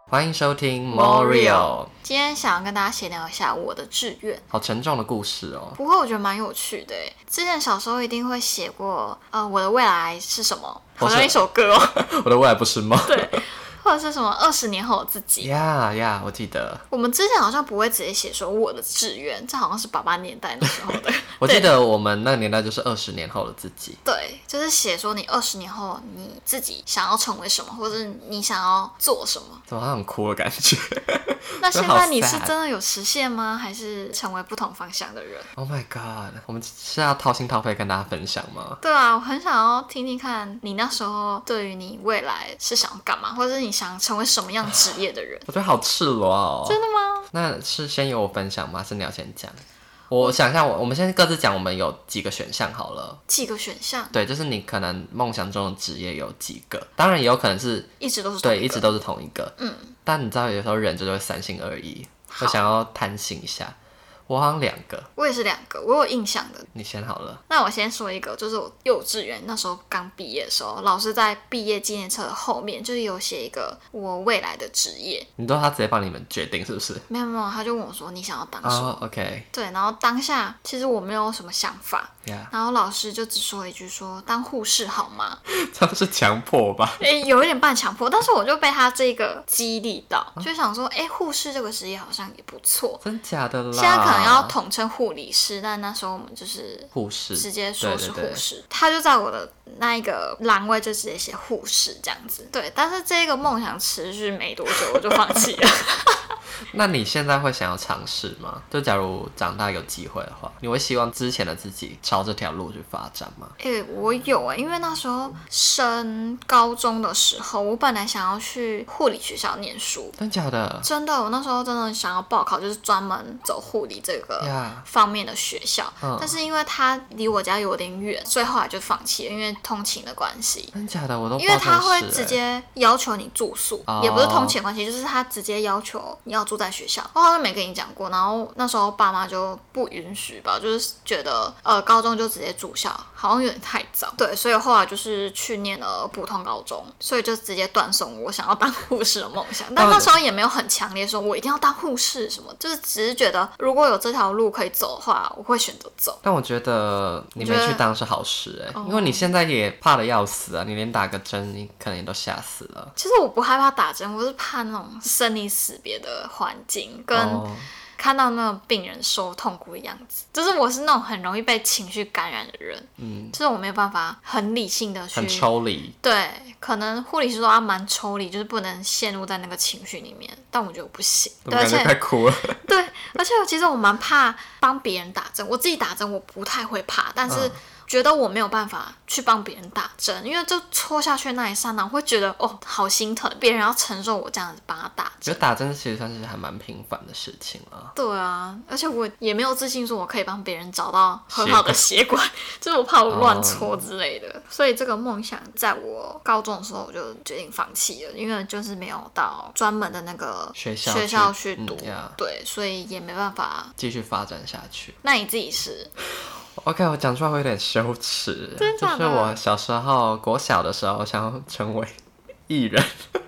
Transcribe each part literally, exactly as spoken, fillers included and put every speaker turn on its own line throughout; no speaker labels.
欢迎收听 Morio。
今天想要跟大家闲聊一下我的志愿，
好沉重的故事哦。
不过我觉得蛮有趣的耶。之前小时候一定会写过，呃，我的未来是什么？好像一首歌哦。
我的未来不是梦。
对。或者是什么二十年后的自己
呀呀， yeah, yeah, 我记得
我们之前好像不会直接写说我的志愿，这好像是爸爸年代那时候的
我记得我们那个年代就是二十年后的自己，
对，就是写说你二十年后你自己想要成为什么，或者你想要做什么，
怎么很酷的感觉
那现在你是真的有实现吗？还是成为不同方向的人？
Oh my god， 我们是要掏心掏肺跟大家分享吗？
对啊，我很想要听听看你那时候对于你未来是想要干嘛，或者是你想成为什么样职业的人。
我觉得好赤裸哦。
真的吗？
那是先由我分享吗？还是你要先讲？我想一下，我我们先各自讲，我们有几个选项好了。
几个选项？
对，就是你可能梦想中的职业有几个，当然也有可能是
一直都是同一个，
对，一直都是同一个。嗯，但你知道有时候人就是会三心二意，会想要贪心一下。我好像两个，
我也是两个，我有印象的。
你先好了。
那我先说一个，就是我幼稚园那时候刚毕业的时候，老师在毕业纪念册的后面就是有写一个我未来的职业。
你都他直接帮你们决定是不是？
没有没有，他就问我说你想要当什么、
oh, OK。
对，然后当下其实我没有什么想法、
yeah.
然后老师就只说了一句说当护士好吗？
这是强迫吧？
哎、欸，有一点半强迫，但是我就被他这个激励到，就想说哎，护、欸、士这个职业好像也不错。
真假的啦？
现在可能要统称护理师，但那时候我们就是
护士，
直接说是护士。
对对对，
他就在我的那一个栏位就直接写护士这样子。对，但是这个梦想持续没多久，我就放弃了。
那你现在会想要尝试吗？就假如长大有机会的话，你会希望之前的自己朝这条路去发展吗？
哎、欸，我有哎、欸，因为那时候升高中的时候，我本来想要去护理学校念书。
真假的？
真的，我那时候真的想要报考，就是专门走护理这个方面的学校。Yeah. 但是因为它离我家有点远，所以后来就放弃了，因为通勤的关系。
真假的？我都不知
因为
道
他会直接要求你住宿，
oh.
也不是通勤的关系，就是他直接要求你要住在学校。我好像没跟你讲过，然后那时候爸妈就不允许吧，就是觉得呃高中就直接住校好像有点太早，对，所以后来就是去念了普通高中，所以就直接断送我想要当护士的梦想。但那时候也没有很强烈说我一定要当护士什么，就是只是觉得如果有这条路可以走的话，我会选择走。
但我觉得你没去当是好事哎、欸，因为你现在也怕得要死啊，你连打个针你可能也都吓死了。
其实我不害怕打针，我是怕那种生离死别的环境跟、oh.看到那种病人受痛苦的样子，就是我是那种很容易被情绪感染的人，嗯，就是我没有办法很理性的去，
很抽离，
对，可能护理师说他蛮抽离，就是不能陷入在那个情绪里面，但我觉得我不行，
对，而且快哭了，
对，而且其实我蛮怕帮别人打针，我自己打针我不太会怕，但是、嗯觉得我没有办法去帮别人打针，因为就戳下去那一刹那，我会觉得哦，好心疼，别人要承受我这样子帮他打针。
觉得打针其实算是还蛮平凡的事情了。
对啊，而且我也没有自信说我可以帮别人找到很好的血管，就是我怕我乱戳之类的。哦、所以这个梦想在我高中的时候我就决定放弃了，因为就是没有到专门的那个
学校
学校去读，
嗯 yeah.
对，所以也没办法
继续发展下去。
那你自己是？
OK， 我讲出来会有点羞耻，
真的假的？
就是我小时候国小的时候想要成为艺人，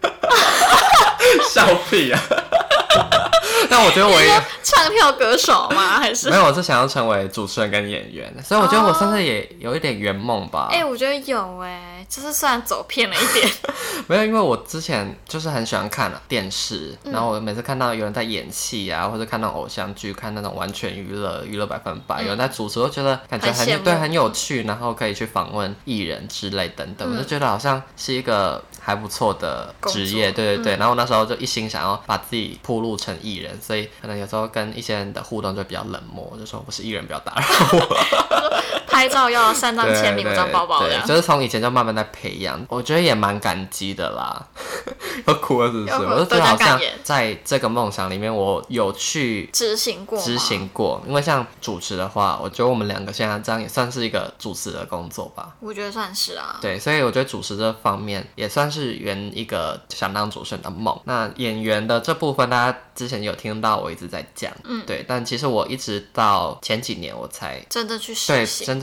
笑屁啊！但我觉得我也
唱跳歌手吗？还是
没有？我是想要成为主持人跟演员，所以我觉得我甚至也有一点圆梦吧。
哎、欸，我觉得有哎、欸，就是虽然走偏了一点，
没有，因为我之前就是很喜欢看电视，然后我每次看到有人在演戏啊，或者看到偶像剧，看那种完全娱乐、娱乐百分百，嗯、有人在主持，我觉得感觉很, 很对，很有趣，然后可以去访问艺人之类等等，嗯、我就觉得好像是一个还不错的职业，对对对。嗯、然后那时候就一心想要把自己铺路成艺人，所以可能有时候跟一些人的互动就比较冷漠，我就说我是艺人，不要打扰我。
拍照要三张签名，五张包包的，
就是从以前就慢慢在培养，我觉得也蛮感激的啦。要哭了是不是？我就觉得好像在这个梦想里面，我有去
执行过，
执行过。因为像主持的话，我觉得我们两个现在这样也算是一个主持的工作吧。
我觉得算是啊。
对，所以我觉得主持这方面也算是圆一个想当主持人的梦。那演员的这部分，大家之前有听到我一直在讲，嗯，对。但其实我一直到前几年我才
真的去实
对
行，
真正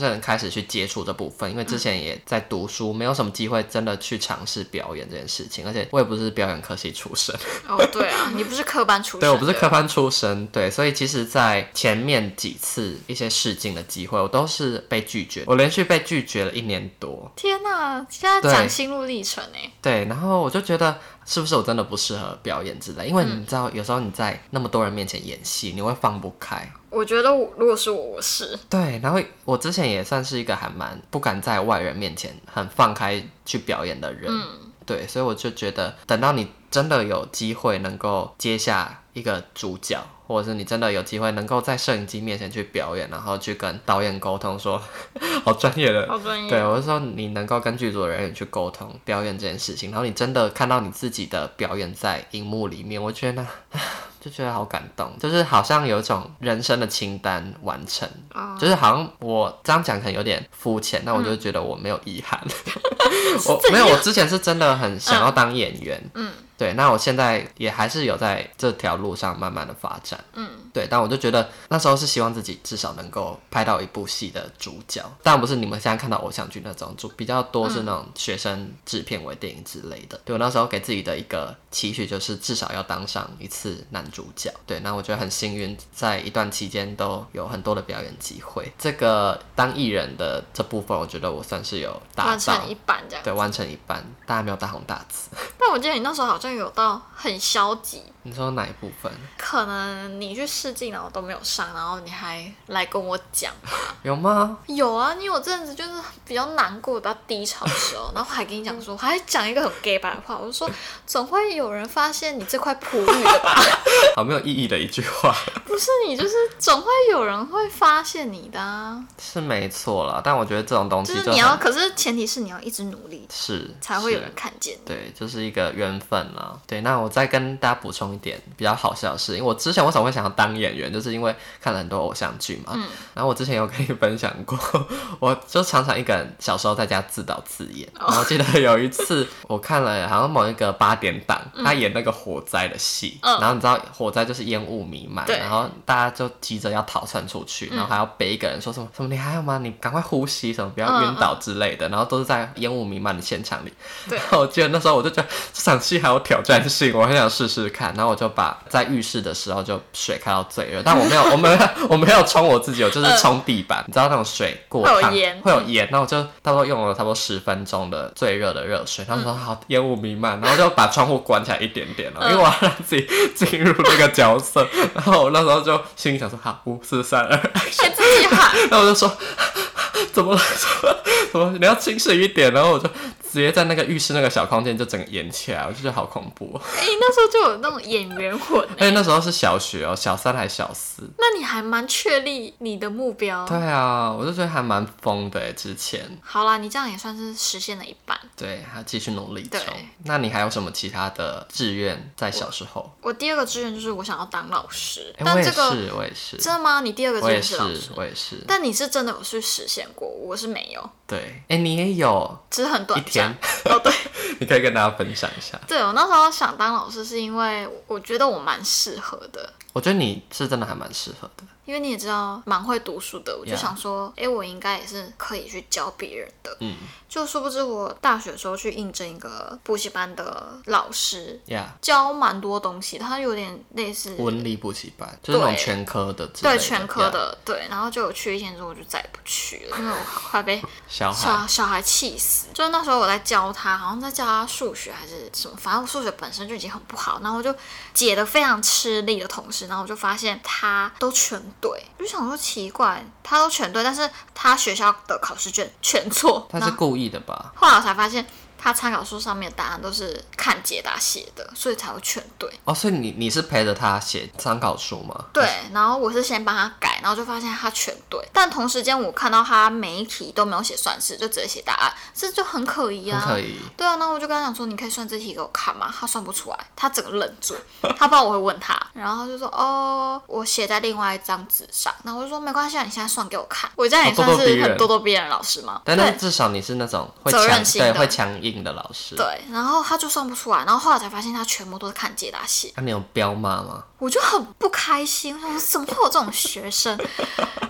正开始去接触这部分，因为之前也在读书，没有什么机会真的去尝试表演这件事情，而且我也不是表演科系出身。
哦，对啊，你不是科班出身。
对，我不是科班出身，对，所以其实在前面几次一些试镜的机会，我都是被拒绝，我连续被拒绝了一年多。
天哪，现在讲心路历程哎。
对，然后我就觉得是不是我真的不适合表演之类，因为你知道、嗯、有时候你在那么多人面前演戏，你会放不开。
我觉得如果是我，我是
对，然后我之前也算是一个还蛮不敢在外人面前很放开去表演的人，嗯，对，所以我就觉得等到你真的有机会能够接下一个主角，或者是你真的有机会能够在摄影机面前去表演，然后去跟导演沟通说好专业的，
好专业，
对，我是说你能够跟剧组的人员去沟通表演这件事情，然后你真的看到你自己的表演在荧幕里面，我觉得就觉得好感动，就是好像有一种人生的清单完成，哦、就是好像我这样讲可能有点肤浅，但我就觉得我没有遗憾。嗯、我没有，我之前是真的很想要当演员，嗯，对，那我现在也还是有在这条路上慢慢的发展，嗯，对，但我就觉得那时候是希望自己至少能够拍到一部戏的主角，当然不是你们现在看到偶像剧那种，比较多是那种学生制片为电影之类的。对，我那时候给自己的一个期许就是至少要当上一次男主角。对，那我觉得很幸运，在一段期间都有很多的表演机会。这个当艺人的这部分，我觉得我算是有达到
完成一半这样。
对，完成一半，但还没有大红大紫。
但我记得你那时候好像有到很消极。
你说哪一部分？
可能你去试镜然后都没有上，然后你还来跟我讲吧？
有吗？
有啊，你有阵子就是比较难过、比较低潮的时候，然后还跟你讲说，还讲一个很 gay 白的话，我就说总会有人发现你这块璞玉的吧？
好没有意义的一句话。
不是你，就是总会有人会发现你的啊。
是没错啦，但我觉得这种东西就
就是你要，可是前提是你要一直努力，
是
才会有人看见你。
对，就是一个缘分啦。对，那我再跟大家补充一点比较好笑的事，因为我之前为什么会想要当演员，就是因为看了很多偶像剧嘛。嗯。然后我之前有跟你分享过，我就常常一个人小时候在家自导自演。哦、然后记得有一次我看了好像某一个八点档，嗯、他演那个火灾的戏，嗯、然后你知道火灾就是烟雾弥漫，然后大家就急着要逃窜出去，然后还要背一个人说什么什么你还好吗？你赶快呼吸，什么不要晕倒之类的，嗯、然后都是在烟雾弥漫的现场里。对。然后我记得那时候我就觉得这场戏还有挑战性，我很想试试看，然后我就把在浴室的时候就水开到最热，但我没有我没有我没有冲我自己，我就是冲地板，你知道那种水过烫会有盐，会有盐，那我就差不多用了差不多十分钟的最热的热水，然后说好烟雾弥漫，然后就把窗户关起来一点点了，因为我要让自己进入那个角色，然后我那时候就心里想说好五四三二，
还自己喊，
然后我就说怎么了怎么怎么你要清醒一点，然后我就直接在那个浴室那个小空间就整个演起来，我就觉得好恐怖、喔。哎、
欸，那时候就有那种演员魂、欸，
而且那时候是小学哦、喔，小三还小四。
那你还蛮确立你的目标。
对啊，我就觉得还蛮疯的哎、欸，之前。
好啦，你这样也算是实现了一半。
对，还继续努力中。那你还有什么其他的志愿在小时候？
我, 我第二个志愿就是我想要当老师，
欸、
但这个
我也是，我也是。
真的吗？你第二个志愿是老师？
我也是，我也是。
但你是真的有去实现过，我是没有。
对，哎、欸，你也有，
只是很短暂。
哦，对，你可以跟大家分享一下。
对，我那时候想当老师，是因为我觉得我蛮适合的。
我觉得你是真的还蛮适合的，
因为你也知道蛮会读书的，我就想说，哎、yeah. 欸，我应该也是可以去教别人的。嗯，就殊不知我大学的时候去应征一个补习班的老师，
yeah.
教蛮多东西，他有点类似
文理补习班，就是那种全科的之类的，
对全科的，
yeah.
对。然后就有去一天之后，我就再也不去了，因为我快被
小孩
小孩气死。就是那时候我在教他，好像在教他数学还是什么，反正我数学本身就已经很不好，然后我就解得非常吃力的同时，然后我就发现他都全对，我就想说奇怪，他都全对，但是他学校的考试卷全错，
他是故意的吧？
后来我才发现他参考书上面的答案都是看解答写的，所以才会全对。
哦，所以你你是陪着他写参考书吗？
对，然后我是先帮他改，然后就发现他全对，但同时间我看到他每一题都没有写算式，就直接写答案，这就很可疑啊。
很可疑。对
啊，那我就跟他讲说，你可以算这题给我看吗？他算不出来，他整个愣住，他不知道我会问他，然后就说哦，我写在另外一张纸上，然后我就说没关系啊，你现在算给我看。我这样也算是很咄咄逼人的老师吗？
但是至少你是那种会
责任心的，
对，会强硬的老师。
对，然后他就算不出来，然后后来才发现他全部都是看解答写。
那、啊、你有彪骂吗？
我就很不开心，我想说怎么会有这种学生？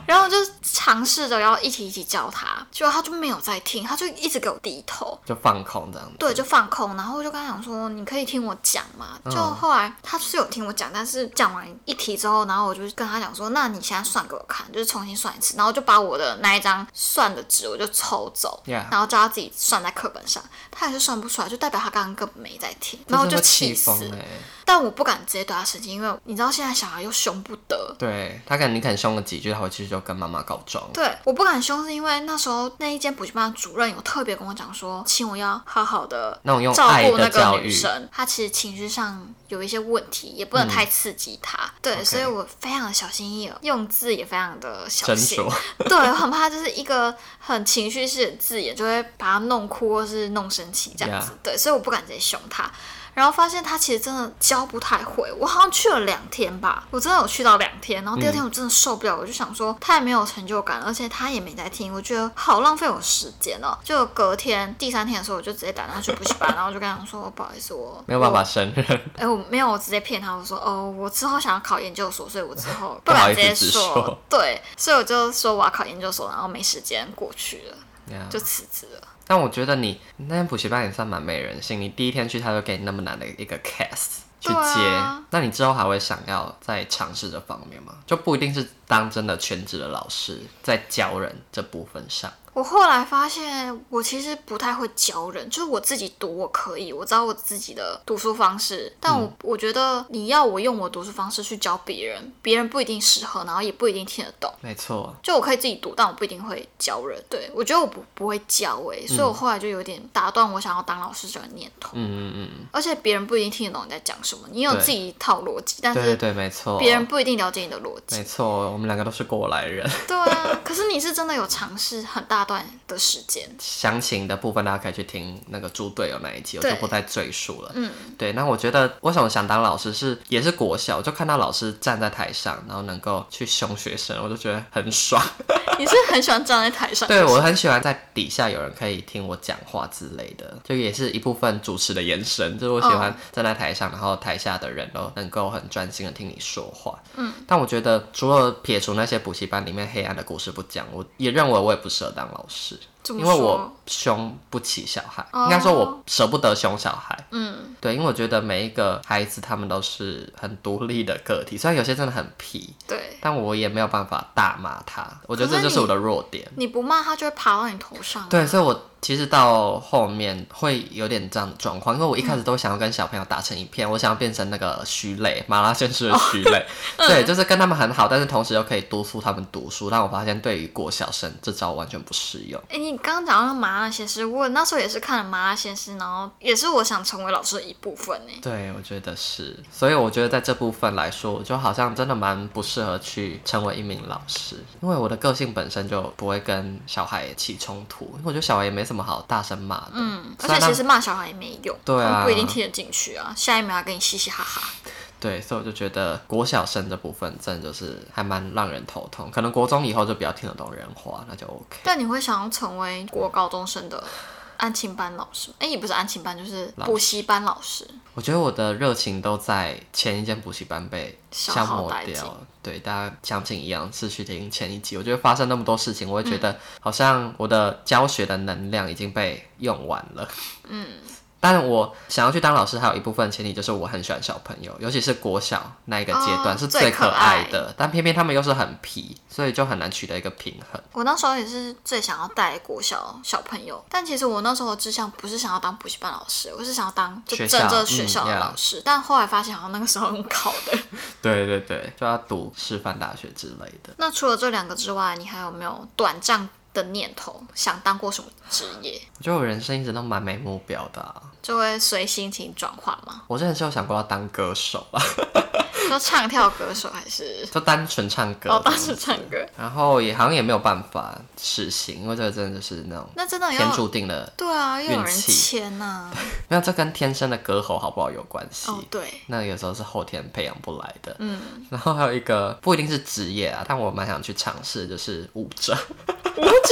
然后我就尝试着要一题一题教他，结果他就没有在听，他就一直给我低头，
就放空这样子。
对，就放空。然后我就跟他讲说，你可以听我讲嘛。就后来他是有听我讲，但是讲完一题之后，然后我就跟他讲说，那你现在算给我看，就是重新算一次，然后就把我的那一张算的纸我就抽走，
yeah.
然后叫他自己算在课本上，他还是算不出来，就代表他刚刚根本没在听，然后我就气死。但我不敢直接对他生气，因为你知道现在小孩又凶不得。
对，他可能你可能凶了几句，他回去就跟妈妈告状。
对，我不敢凶是因为那时候那一间补习班的主任有特别跟我讲说，请我要好好的照顾那个女生，她其实情绪上有一些问题，也不能太刺激她。嗯、对， okay. 所以我非常的小心翼翼，用字也非常的小心。对，我很怕就是一个很情绪式的字眼就会把她弄哭或是弄生气这样子。Yeah. 对，所以我不敢直接凶她。然后发现他其实真的教不太会，我好像去了两天吧，我真的有去到两天，然后第二天我真的受不了，嗯、我就想说太没有成就感，而且他也没在听，我觉得好浪费我时间哦。就隔天第三天的时候，我就直接打电话去补习班，然后我就跟他讲说不好意思，我
没有办法胜任。
哎，我没有，我直接骗他，我说哦，我之后想要考研究所，所以我之后不敢直接说，说对，所以我就说我要考研究所，然后没时间过去了， yeah. 就辞职了。
但我觉得你那间补习班也算蛮没人性，你第一天去他就给你那么难的一个 case 去接，啊、那你之后还会想要再尝试这方面吗？就不一定是当真的全职的老师，在教人这部分上。
我后来发现，我其实不太会教人，就是我自己读我可以，我知道我自己的读书方式，但我、嗯、我觉得你要我用我读书方式去教别人，别人不一定适合，然后也不一定听得懂。
没错，
就我可以自己读，但我不一定会教人。对，我觉得我不不会教诶、欸，所以我后来就有点打断我想要当老师这个念头。嗯嗯嗯。而且别人不一定听得懂你在讲什么，你有自己一套逻辑，但是
对对没错，
别人不一定了解你的逻辑。
没错，我们两个都是过来人。
对啊，可是你是真的有尝试很大段的时间。
详情的部分大家可以去听那个猪队友那一集，我就不再赘述了。嗯，对。那我觉得为什么想当老师是也是国小，就看到老师站在台上，然后能够去凶学生，我就觉得很爽。
你是很喜欢站在台上？
对，我很喜欢在底下有人可以听我讲话之类的，就也是一部分主持的延伸。就是我喜欢站在台上，然后台下的人都能够很专心的听你说话。嗯，但我觉得除了撇除那些补习班里面黑暗的故事不讲，我也认为我也不适合当老师。因为我凶不起小孩，哦、应该说我舍不得凶小孩。嗯，对，因为我觉得每一个孩子他们都是很独立的个体，虽然有些真的很皮，
对，
但我也没有办法大骂他。我觉得这就是我的弱点。
你, 你不骂他就会爬到你头上、啊。
对，所以我其实到后面会有点这样的状况，因为我一开始都想要跟小朋友打成一片，嗯、我想要变成那个虚类，麻辣鲜师的虚类。哦、对，就是跟他们很好，但是同时又可以督促他们读书。但我发现对于国小生这招完全不适用。
欸，你刚刚讲到麻辣鲜师，我那时候也是看了麻辣鲜师，然后也是我想成为老师的一部分呢。
对，我觉得是，所以我觉得在这部分来说，我就好像真的蛮不适合去成为一名老师，因为我的个性本身就不会跟小孩起冲突，因为我觉得小孩也没什么好大声骂的。嗯，
而且其实骂小孩也没用，
对啊，
不一定听得进去啊，下一秒还跟你嘻嘻哈哈。
对，所以我就觉得国小生这部分真的就是还蛮让人头痛，可能国中以后就比较听得懂人话，那就 OK。
但你会想要成为国高中生的安亲班老师？哎，也不是安亲班，就是补习班老师。
我觉得我的热情都在前一间补习班被消磨掉。对，大家相信一样是去听前一集，我觉得发生那么多事情，我会觉得好像我的教学的能量已经被用完了。嗯。但我想要去当老师，还有一部分前提就是我很喜欢小朋友，尤其是国小那一个阶段、哦、是最可爱的，但偏偏他们又是很皮，所以就很难取得一个平衡。
我那时候也是最想要带国小小朋友，但其实我那时候的志向不是想要当补习班老师，我是想要当就真正学校的老师、嗯 yeah. 但后来发现好像那个时候用考的
对对对，就要读师范大学之类的。
那除了这两个之外，你还有没有短暂的念头想当过什么职业？
我觉得我人生一直都蛮没目标的、啊、
就会随心情转换吗？
我之前是有想过要当歌手啦
说唱跳歌手还是
就单纯唱歌？
哦，单纯唱歌，
然后也好像也没有办法实行，因为这个真的就是那种
那真的
天注定的，
对啊，又有人签呐、啊，
没有，这跟天生的歌喉好不好有关系？
哦，对，
那有时候是后天培养不来的。嗯，然后还有一个不一定是职业啊，但我蛮想去尝试，就是舞者。
舞者，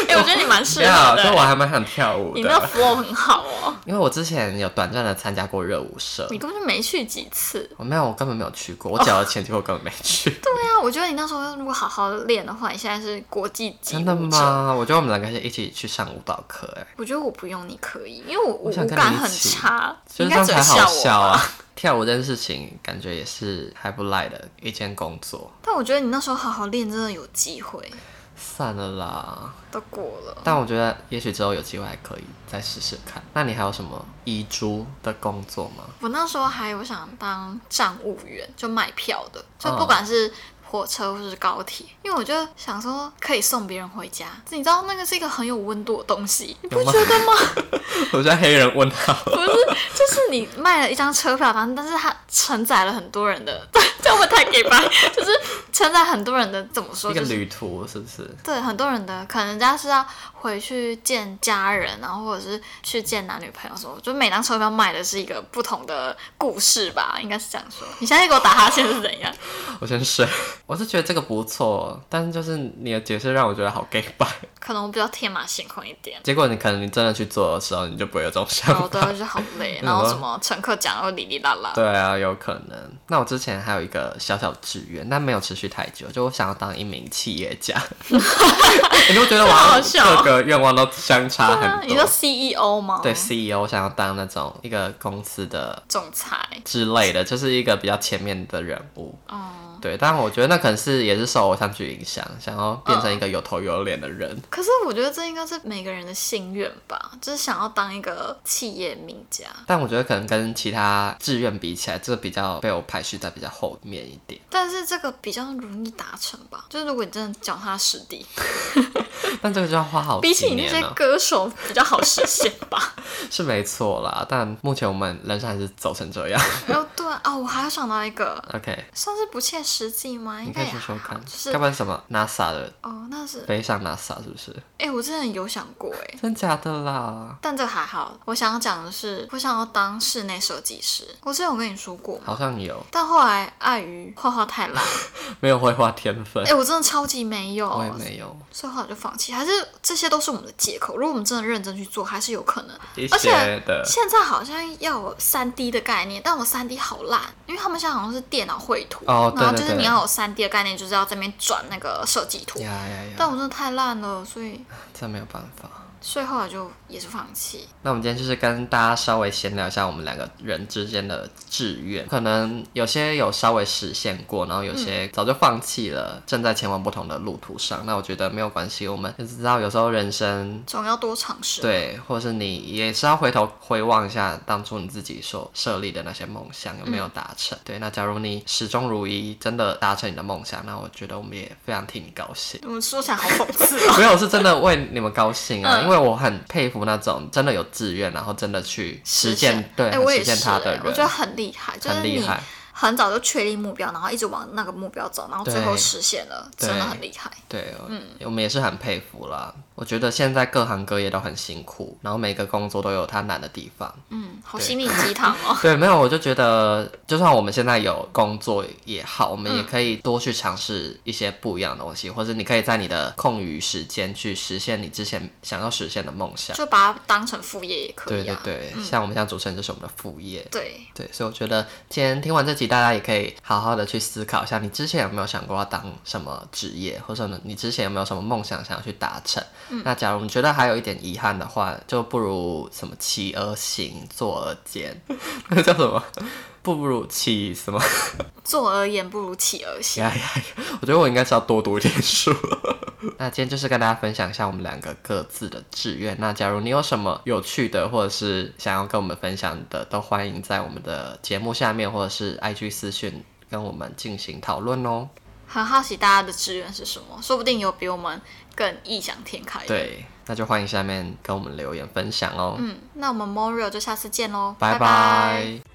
哎、我觉得你蛮适合的、
所以我还蛮想跳舞的。
你那 flow 很好哦。
因为我之前有短暂的参加过热舞社。
你根本就没去几次。
我没有，我根本没有去过，我缴了钱，结果根本没去。
对啊，我觉得你那时候如果好好练的话，你现在是国际级舞者。
真的吗？我觉得我们两个可以一起去上舞蹈课。哎，
我觉得我不用，你可以，因为我舞
我想跟
感很
你一起
差，
就是
应该只会
这样才好
笑
笑啊。
我吧。
跳舞这件事情感觉也是还不赖的一件工作。
但我觉得你那时候好好练，真的有机会。
算了啦，
都过了。
但我觉得也许之后有机会还可以再试试看。那你还有什么遗珠的工作吗？
我那时候还有想当站务员，就卖票的，就不管是火车或是高铁，因为我就想说可以送别人回家，你知道那个是一个很有温度的东西，你不觉得吗？
我在黑人问号。
不是，就是你卖了一张车票，但是它承载了很多人的，这样会太给白，就是承载很多人的怎么说？
一个旅途是不是？
对，很多人的可能人家是要回去见家人，然后或者是去见男女朋友什么，就每张车票卖的是一个不同的故事吧，应该是这样说。你现在给我打哈欠是怎样？
我先睡。我是觉得这个不错，但是就是你的解释让我觉得好 gay 白。
可能我比较天马行空一点。
结果你可能你真的去做的时候，你就不会有这种想法。
哦，对，就是好累，然后什么乘客讲又哩哩啦啦。
对啊，有可能。那我之前还有一个小小志愿，但没有持续太久，就我想要当一名企业家。你就觉得我各个愿望都相差很多。啊、
你说 C E O 吗？
对 ，C E O， 我想要当那种一个公司的
总裁
之类的，就是一个比较前面的人物。
哦。
对，但我觉得那可能是也是受偶像剧影响，想要变成一个有头有脸的人。
可是我觉得这应该是每个人的心愿吧，就是想要当一个企业名家。
但我觉得可能跟其他志愿比起来，这个比较被我排序在比较后面一点。
但是这个比较容易达成吧，就是如果你真的脚踏实地。
但这个就要花好几年了。
比起你那些歌手比较好实现吧。
是没错啦，但目前我们人生还是走成这样。
哦，对啊、哦，我还要想到一个
，OK，
算是不切实际吗？应该也
你可以说说看，
就是
该不会是什么 NASA 的
哦，那是
飞上 NASA 是不是？
哎、欸，我之前有想过哎，
真假的啦？
但这个还好。我想要讲的是，我想要当室内设计师。我之前有跟你说过吗？
好像有，
但后来碍于画画太烂，
没有绘画天分。
哎、欸，我真的超级没有，
我也没有，
所以后来就放弃。还是这些都是我们的借口。如果我们真的认真去做，还是有可能。
一
而且
些的
现在好像要有三 D 的概念，但我三 D 好烂，因为他们现在好像是电脑绘图，
哦，对对对，
然后就是你要有三 D 的概念，就是要这边转那个设计图。
呀呀呀！
但我真的太烂了，所以
这没有办法。
所以后来就也是放弃。
那我们今天就是跟大家稍微闲聊一下我们两个人之间的志愿，可能有些有稍微实现过，然后有些早就放弃了，嗯、正在前往不同的路途上。那我觉得没有关系，我们就知道有时候人生
总要多尝试。
对，或者是你也是要回头回望一下当初你自己所设立的那些梦想有没有达成。嗯、对，那假如你始终如一，真的达成你的梦想，那我觉得我们也非常替你高兴。
我们说起来好讽刺哦。
没有，是真的为你们高兴啊，嗯、因为我很佩服那种真的有志愿，然后真的去实践，对，
欸、
实现他的人，
我觉得很厉害，就是你很早就确立目标，然后一直往那个目标走，然后最后实现了，真的很厉害。
对，嗯，我们也是很佩服啦。我觉得现在各行各业都很辛苦，然后每个工作都有它难的地方。
嗯，好心灵鸡汤哦。
对，没有，我就觉得，就算我们现在有工作也好，我们也可以多去尝试一些不一样的东西，嗯、或者你可以在你的空余时间去实现你之前想要实现的梦想，
就把它当成副业也可以、啊。
对对对，嗯、像我们现在主持人就是我们的副业。
对
对，所以我觉得今天听完这集，大家也可以好好的去思考一下，你之前有没有想过要当什么职业，或者你之前有没有什么梦想想要去达成？嗯、那假如你觉得还有一点遗憾的话，就不如什么企而行，坐而坚，那个叫什么？不如起什么？
坐而言不如起而行。
呀呀呀！我觉得我应该是要多读一点书。那今天就是跟大家分享一下我们两个各自的志愿。那假如你有什么有趣的，或者是想要跟我们分享的，都欢迎在我们的节目下面，或者是 I G 私讯跟我们进行讨论哦。
很好奇大家的志愿是什么，说不定有比我们更异想天开的。
对，那就欢迎下面跟我们留言分享哦。
嗯，那我们 Morio 就下次见喽，
拜拜。